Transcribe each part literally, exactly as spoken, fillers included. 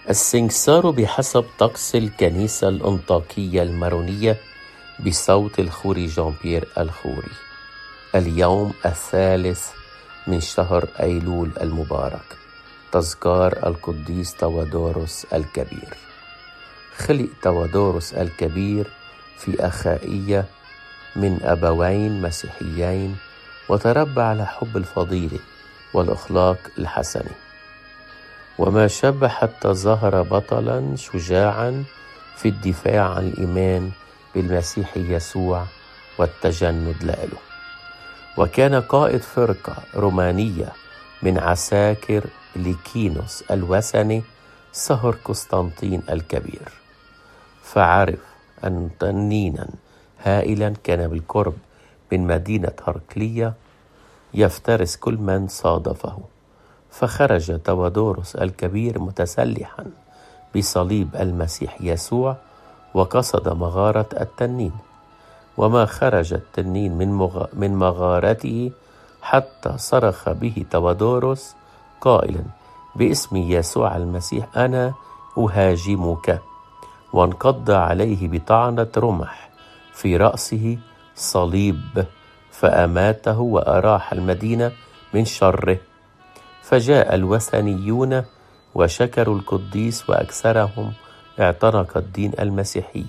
السنكسار بحسب طقس الكنيسة الأنطاكية المارونية بصوت الخوري جان بيير الخوري. اليوم الثالث من شهر أيلول المبارك، تذكار القديس تودوروس الكبير. خلق تودوروس الكبير في أخائية من أبوين مسيحيين، وتربى على حب الفضيلة والأخلاق الحسنة، وما شب حتى ظهر بطلا شجاعا في الدفاع عن الإيمان بالمسيح يسوع والتجند له. وكان قائد فرقة رومانية من عساكر ليكينوس الوثني سهر قسطنطين الكبير، فعرف أن تنينا هائلا كان بالقرب من مدينة هرقلية يفترس كل من صادفه، فخرج تودوروس الكبير متسلحا بصليب المسيح يسوع وقصد مغارة التنين. وما خرج التنين من, مغ... من مغارته حتى صرخ به تودوروس قائلا: باسم يسوع المسيح أنا أهاجمك، وانقض عليه بطعنة رمح في رأسه صليب، فأماته وأراح المدينة من شره. فجاء الوثنيون وشكروا القديس، وأكثرهم اعتنق الدين المسيحي.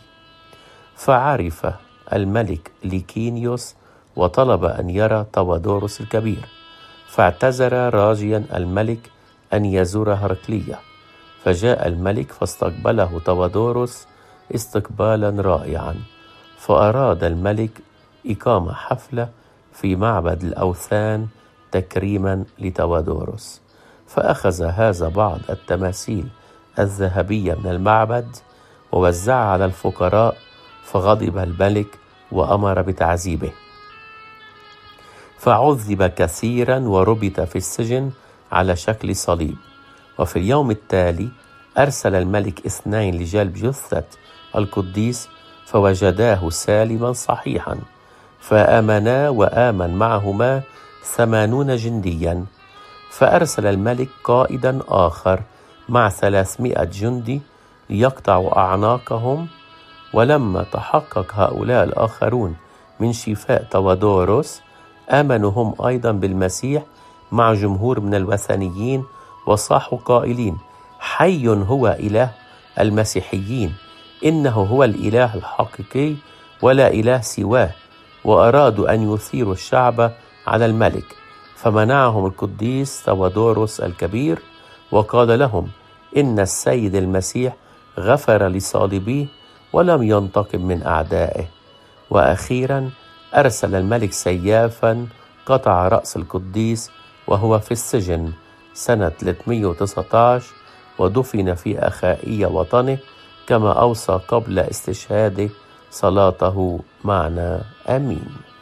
فعرف الملك ليكينيوس وطلب أن يرى تودوروس الكبير، فاعتذر راجيا الملك أن يزور هرقلية. فجاء الملك فاستقبله تودوروس استقبالا رائعا، فأراد الملك إقامة حفلة في معبد الأوثان تكريما لتودوروس، فأخذ هذا بعض التماثيل الذهبية من المعبد ووزعها على الفقراء، فغضب الملك وأمر بتعذيبه، فعذب كثيرا وربط في السجن على شكل صليب. وفي اليوم التالي أرسل الملك اثنين لجلب جثة القديس، فوجداه سالما صحيحا، فآمنا وآمن معهما ثمانون جنديا. فأرسل الملك قائدا آخر مع ثلاثمائة جندي ليقطعوا أعناقهم. ولما تحقق هؤلاء الآخرون من شفاء تودوروس، آمنوا هم أيضا بالمسيح مع جمهور من الوثنيين، وصاحوا قائلين: حي هو إله المسيحيين، إنه هو الإله الحقيقي ولا إله سواه. وأرادوا أن يثيروا الشعب على الملك، فمنعهم القديس تودوروس الكبير وقال لهم: إن السيد المسيح غفر لصالبيه ولم ينتقم من أعدائه. وأخيرا أرسل الملك سيافا قطع رأس القديس وهو في السجن سنة ثلاثمائة وتسعة عشر، ودفن في أخائية وطنه كما أوصى قبل استشهاده صلاته معنا. آمين.